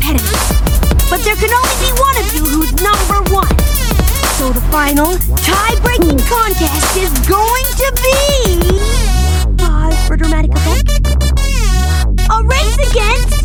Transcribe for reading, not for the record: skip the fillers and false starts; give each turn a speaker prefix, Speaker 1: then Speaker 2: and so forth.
Speaker 1: competitors. But there can only be one of you who's number one. So the final, tie-breaking contest is going to be... Pause for dramatic effect. A race against...